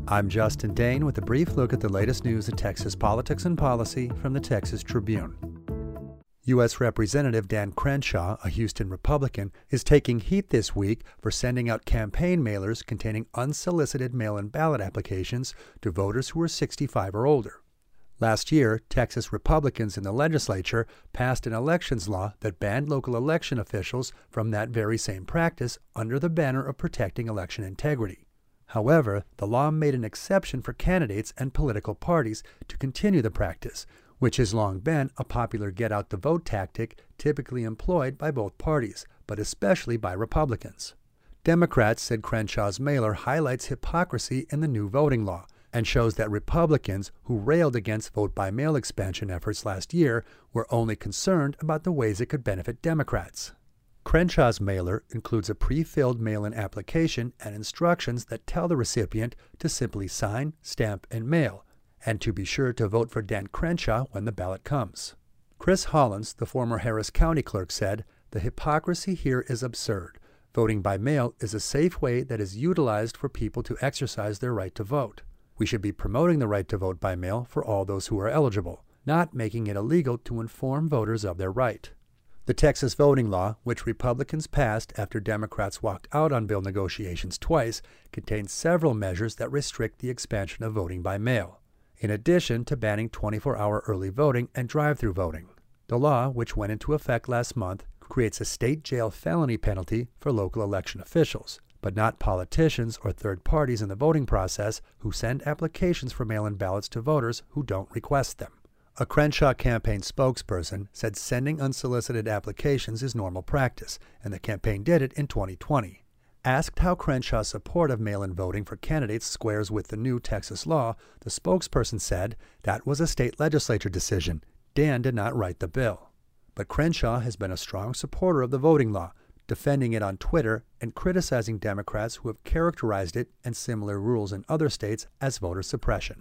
I'm Justin Dane with a brief look at the latest news in Texas politics and policy from the Texas Tribune. U.S. Representative Dan Crenshaw, a Houston Republican, is taking heat this week for sending out campaign mailers containing unsolicited mail-in ballot applications to voters who are 65 or older. Last year, Texas Republicans in the legislature passed an elections law that banned local election officials from that very same practice under the banner of protecting election integrity. However, the law made an exception for candidates and political parties to continue the practice, which has long been a popular get-out-the-vote tactic typically employed by both parties, but especially by Republicans. Democrats said Crenshaw's mailer highlights hypocrisy in the new voting law and shows that Republicans who railed against vote-by-mail expansion efforts last year were only concerned about the ways it could benefit Democrats. Crenshaw's mailer includes a pre-filled mail-in application and instructions that tell the recipient to simply sign, stamp, and mail, and to be sure to vote for Dan Crenshaw when the ballot comes. Chris Hollins, the former Harris County clerk, said, "The hypocrisy here is absurd. Voting by mail is a safe way that is utilized for people to exercise their right to vote. We should be promoting the right to vote by mail for all those who are eligible, not making it illegal to inform voters of their right." The Texas voting law, which Republicans passed after Democrats walked out on bill negotiations twice, contains several measures that restrict the expansion of voting by mail, in addition to banning 24-hour early voting and drive-through voting. The law, which went into effect last month, creates a state jail felony penalty for local election officials, but not politicians or third parties in the voting process who send applications for mail-in ballots to voters who don't request them. A Crenshaw campaign spokesperson said sending unsolicited applications is normal practice, and the campaign did it in 2020. Asked how Crenshaw's support of mail-in voting for candidates squares with the new Texas law, the spokesperson said that was a state legislature decision. Dan did not write the bill. But Crenshaw has been a strong supporter of the voting law, defending it on Twitter and criticizing Democrats who have characterized it and similar rules in other states as voter suppression.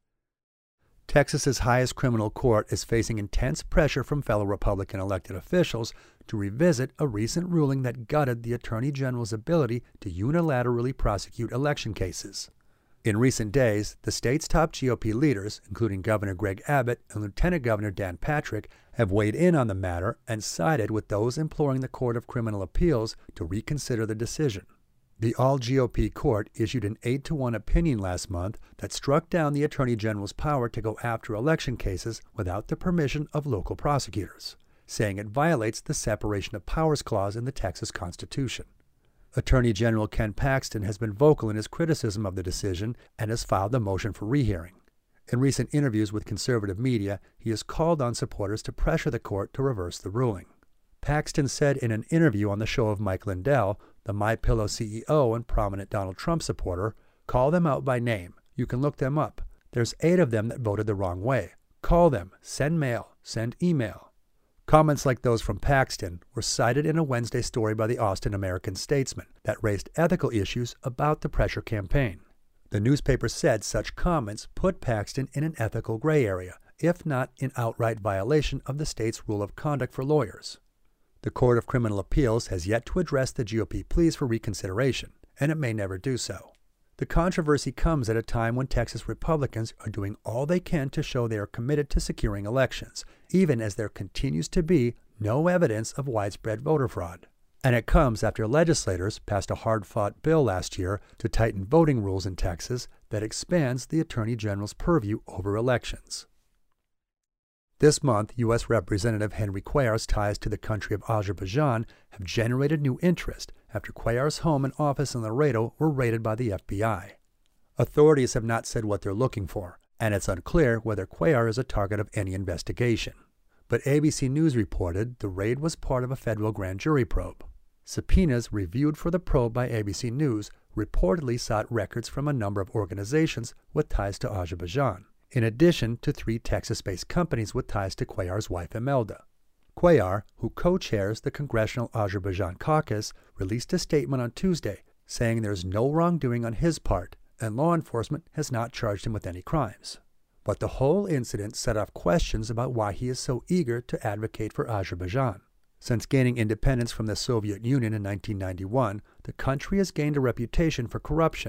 Texas's highest criminal court is facing intense pressure from fellow Republican elected officials to revisit a recent ruling that gutted the Attorney General's ability to unilaterally prosecute election cases. In recent days, the state's top GOP leaders, including Governor Greg Abbott and Lieutenant Governor Dan Patrick, have weighed in on the matter and sided with those imploring the Court of Criminal Appeals to reconsider the decision. The all-GOP court issued an 8-1 opinion last month that struck down the Attorney General's power to go after election cases without the permission of local prosecutors, saying it violates the separation of powers clause in the Texas Constitution. Attorney General Ken Paxton has been vocal in his criticism of the decision and has filed a motion for rehearing. In recent interviews with conservative media, he has called on supporters to pressure the court to reverse the ruling. Paxton said in an interview on the show of Mike Lindell, the MyPillow CEO and prominent Donald Trump supporter, "Call them out by name. You can look them up. There's 8 of them that voted the wrong way. Call them. Send mail. Send email." Comments like those from Paxton were cited in a Wednesday story by the Austin American-Statesman that raised ethical issues about the pressure campaign. The newspaper said such comments put Paxton in an ethical gray area, if not in outright violation of the state's rule of conduct for lawyers. The Court of Criminal Appeals has yet to address the GOP pleas for reconsideration, and it may never do so. The controversy comes at a time when Texas Republicans are doing all they can to show they are committed to securing elections, even as there continues to be no evidence of widespread voter fraud. And it comes after legislators passed a hard-fought bill last year to tighten voting rules in Texas that expands the Attorney General's purview over elections. This month, U.S. Representative Henry Cuellar's ties to the country of Azerbaijan have generated new interest after Cuellar's home and office in Laredo were raided by the FBI. Authorities have not said what they're looking for, and it's unclear whether Cuellar is a target of any investigation. But ABC News reported the raid was part of a federal grand jury probe. Subpoenas reviewed for the probe by ABC News reportedly sought records from a number of organizations with ties to Azerbaijan, in addition to 3 Texas-based companies with ties to Cuellar's wife Imelda. Cuellar, who co-chairs the Congressional Azerbaijan Caucus, released a statement on Tuesday saying there's no wrongdoing on his part and law enforcement has not charged him with any crimes. But the whole incident set off questions about why he is so eager to advocate for Azerbaijan. Since gaining independence from the Soviet Union in 1991, the country has gained a reputation for corruption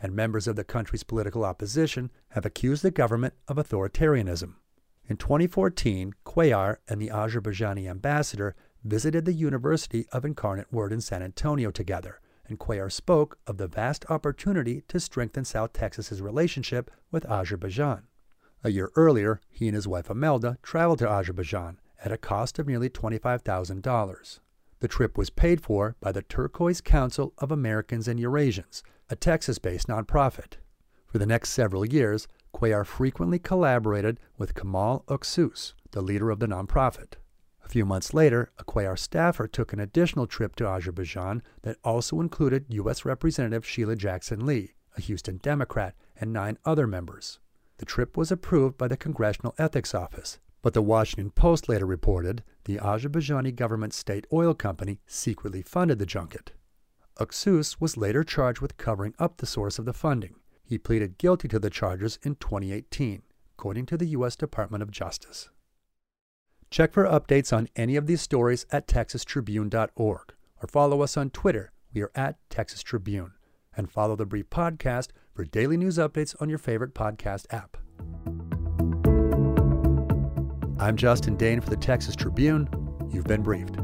and members of the country's political opposition have accused the government of authoritarianism. In 2014, Cuellar and the Azerbaijani ambassador visited the University of Incarnate Word in San Antonio together, and Cuellar spoke of the vast opportunity to strengthen South Texas's relationship with Azerbaijan. A year earlier, he and his wife Imelda traveled to Azerbaijan at a cost of nearly $25,000. The trip was paid for by the Turquoise Council of Americans and Eurasians, a Texas-based nonprofit. For the next several years, Cuellar frequently collaborated with Kemal Öksus, the leader of the nonprofit. A few months later, a Cuellar staffer took an additional trip to Azerbaijan that also included U.S. Representative Sheila Jackson Lee, a Houston Democrat, and 9 other members. The trip was approved by the Congressional Ethics Office, but the Washington Post later reported the Azerbaijani government state oil company secretly funded the junket. Öksus was later charged with covering up the source of the funding. He pleaded guilty to the charges in 2018, according to the U.S. Department of Justice. Check for updates on any of these stories at texastribune.org or follow us on Twitter. We are at Texas Tribune. And follow The Brief Podcast for daily news updates on your favorite podcast app. I'm Justin Dane for the Texas Tribune. You've been briefed.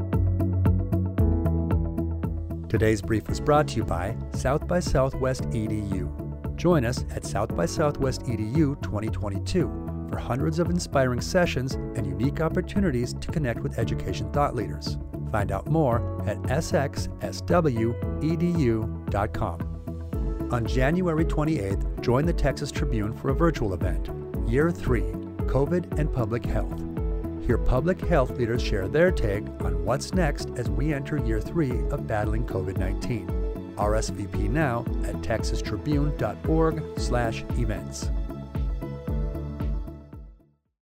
Today's brief was brought to you by South by Southwest EDU. Join us at South by Southwest EDU 2022 for hundreds of inspiring sessions and unique opportunities to connect with education thought leaders. Find out more at sxswedu.com. On January 28th, join the Texas Tribune for a virtual event, Year 3, COVID and Public Health. Hear public health leaders share their take on what's next as we enter Year 3 of battling COVID-19. RSVP now at texastribune.org/events.